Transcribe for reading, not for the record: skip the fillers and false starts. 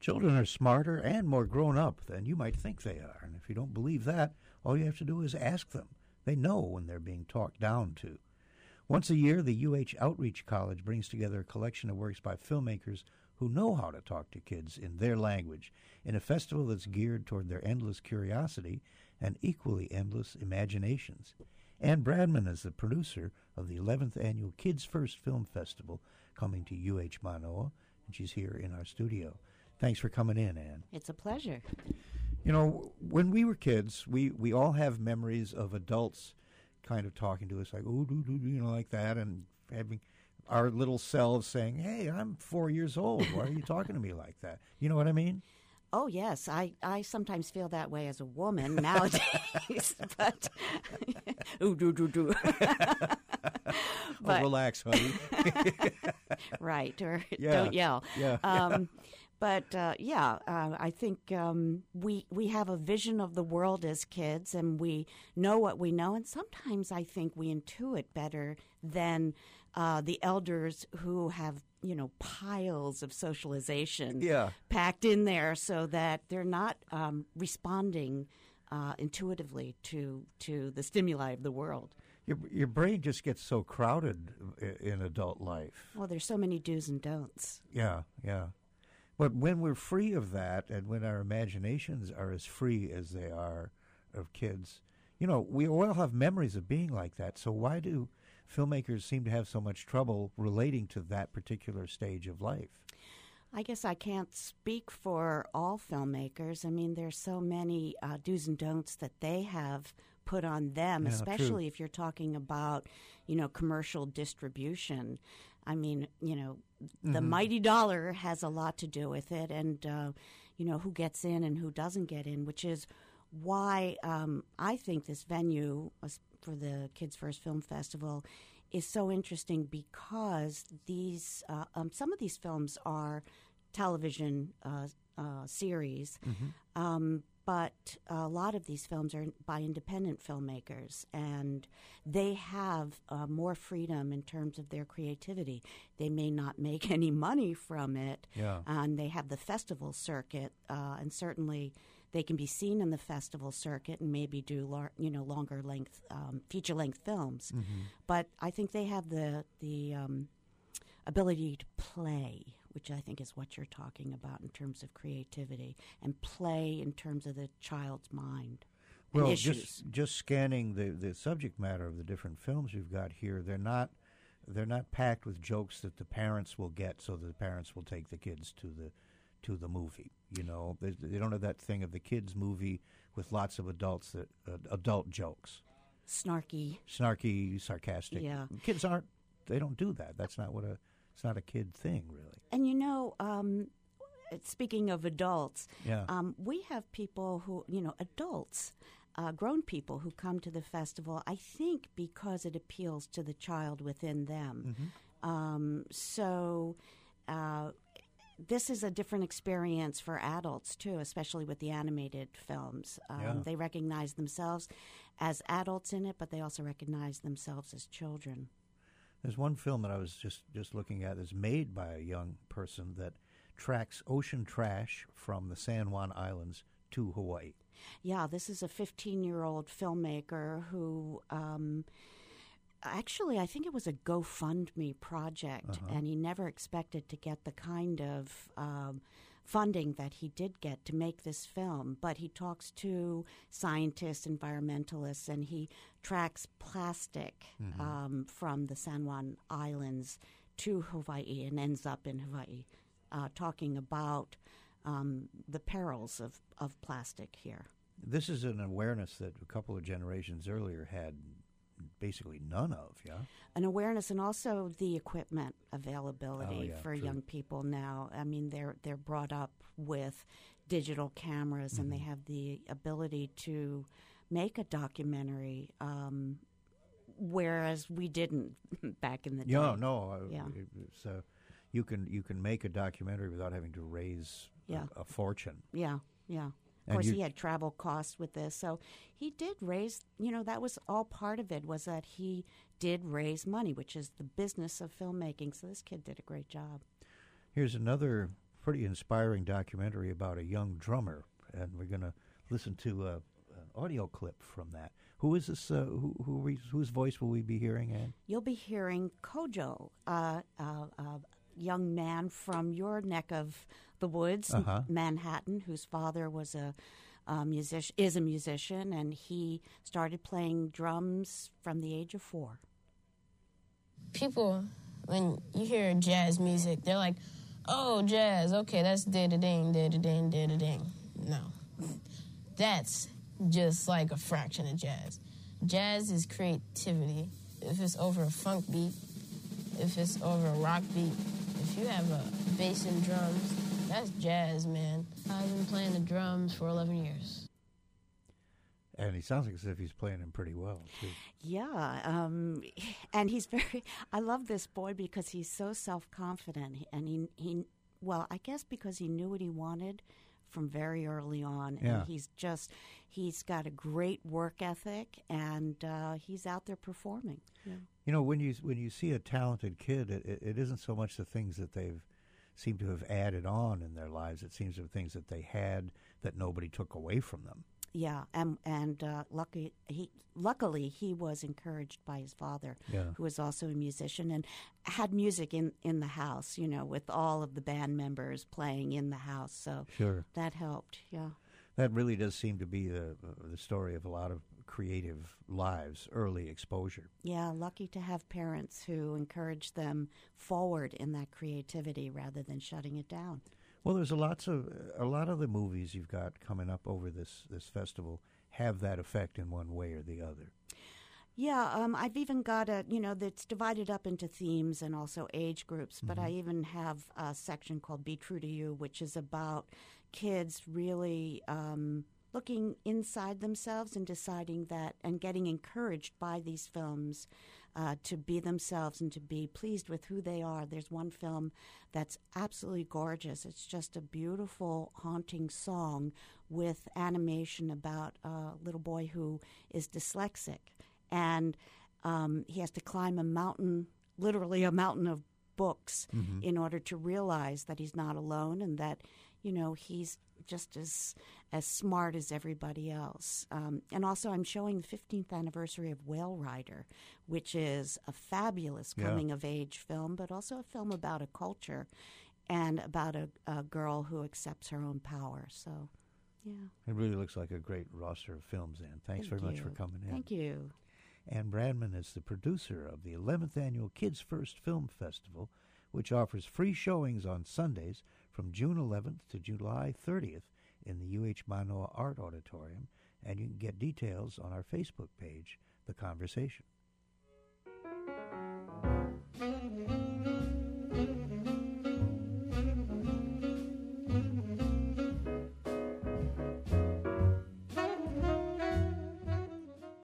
Children are smarter and more grown up than you might think they are. And if you don't believe that, all you have to do is ask them. They know when they're being talked down to. Once a year, the UH Outreach College brings together a collection of works by filmmakers who know how to talk to kids in their language in a festival that's geared toward their endless curiosity and equally endless imaginations. Ann Bradman is the producer of the 11th Annual Kids First Film Festival coming to UH Manoa, and she's here in our studio. Thanks for coming in, Ann. It's a pleasure. You know, when we were kids, we all have memories of adults kind of talking to us like, oh, like that, and having our little selves saying, hey, I'm 4 years old. Why are you talking to me like that? You know what I mean? Oh, yes. I sometimes feel that way as a woman nowadays. But, But relax, honey. Right, or Yeah. don't yell. Yeah. I think we have a vision of the world as kids, and we know what we know. And sometimes I think we intuit better than the elders who have, piles of socialization packed in there, so that they're not responding intuitively to the stimuli of the world. Your brain just gets so crowded in adult life. Well, there's so many do's and don'ts. Yeah. But when we're free of that, and when our imaginations are as free as they are of kids, we all have memories of being like that. So why do filmmakers seem to have so much trouble relating to that particular stage of life? I guess I can't speak for all filmmakers. I mean, there's so many do's and don'ts that they have put on them, especially if you're talking about, commercial distribution. I mean, the mighty dollar has a lot to do with it, and, who gets in and who doesn't get in, which is why I think this venue for the Kids First Film Festival is so interesting, because these some of these films are television series, but a lot of these films are by independent filmmakers, and they have more freedom in terms of their creativity. They may not make any money from it, and they have the festival circuit, and certainly they can be seen in the festival circuit and maybe do longer length, feature length films. But I think they have the ability to play, which I think is what you're talking about in terms of creativity, and play in terms of the child's mind. Well, issues. just scanning the subject matter of the different films you've got here, they're not packed with jokes that the parents will get, so that the parents will take the kids to the movie. They don't have that thing of the kids' movie with lots of adult jokes, snarky, sarcastic. Yeah, kids aren't. They don't do that. That's not it's not a kid thing, really. And speaking of adults, we have people who, adults, grown people who come to the festival, I think because it appeals to the child within them. This is a different experience for adults, too, especially with the animated films. They recognize themselves as adults in it, but they also recognize themselves as children. There's one film that I was just looking at that's made by a young person that tracks ocean trash from the San Juan Islands to Hawaii. Yeah, this is a 15-year-old filmmaker who actually, I think it was a GoFundMe project, and he never expected to get the kind of funding that he did get to make this film. But he talks to scientists, environmentalists, and he tracks plastic from the San Juan Islands to Hawaii and ends up in Hawaii, talking about the perils of plastic here. This is an awareness that a couple of generations earlier had basically none of, An awareness, and also the equipment availability for young people now. I mean, they're brought up with digital cameras, and they have the ability to make a documentary, whereas we didn't back in the day. So you can make a documentary without having to raise a fortune. Yeah. Of course, he had travel costs with this. So he did raise, that was all part of it, was that he did raise money, which is the business of filmmaking. So this kid did a great job. Here's another pretty inspiring documentary about a young drummer, and we're going to listen to an audio clip from that. Who is this? Whose voice will we be hearing, Ann? You'll be hearing Kojo, a young man from your neck of the woods, Manhattan, whose father was a musician, and he started playing drums from the age of 4. People, when you hear jazz music, they're like, oh, jazz, okay, that's da-da-ding, da-da-ding, da-da-ding. No. That's just like a fraction of jazz. Jazz is creativity. If it's over a funk beat, if it's over a rock beat, if you have a bass and drums, that's jazz, man. I've been playing the drums for 11 years. And he sounds like as if he's playing them pretty well, too. Yeah, and he's very, I love this boy because he's so self-confident, and he well, I guess because he knew what he wanted from very early on, and he's got a great work ethic, and he's out there performing. Yeah. You know, when you see a talented kid, it isn't so much the things that they've seemed to have added on in their lives. It seems to be things that they had that nobody took away from them. Yeah, and luckily he was encouraged by his father, who was also a musician and had music in the house, you know, with all of the band members playing in the house. So that helped, yeah. That really does seem to be the story of a lot of creative lives, early exposure. Yeah, lucky to have parents who encourage them forward in that creativity rather than shutting it down. Well, there's a lot of the movies you've got coming up over this festival have that effect in one way or the other. Yeah, I've even got that's divided up into themes and also age groups, but I even have a section called Be True to You, which is about kids really looking inside themselves and deciding that and getting encouraged by these films to be themselves and to be pleased with who they are. There's one film that's absolutely gorgeous. It's just a beautiful, haunting song with animation about a little boy who is dyslexic. And he has to climb a mountain, literally a mountain of books, in order to realize that he's not alone and that, you know, he's just as smart as everybody else. And also I'm showing the 15th anniversary of Whale Rider, which is a fabulous coming-of-age film, but also a film about a culture and about a girl who accepts her own power. So, yeah. It really looks like a great roster of films, Ann. Thanks very much for coming in. Thank you. Ann Bradman is the producer of the 11th Annual Kids First Film Festival, which offers free showings on Sundays from June 11th to July 30th in the UH Manoa Art Auditorium, and you can get details on our Facebook page, The Conversation.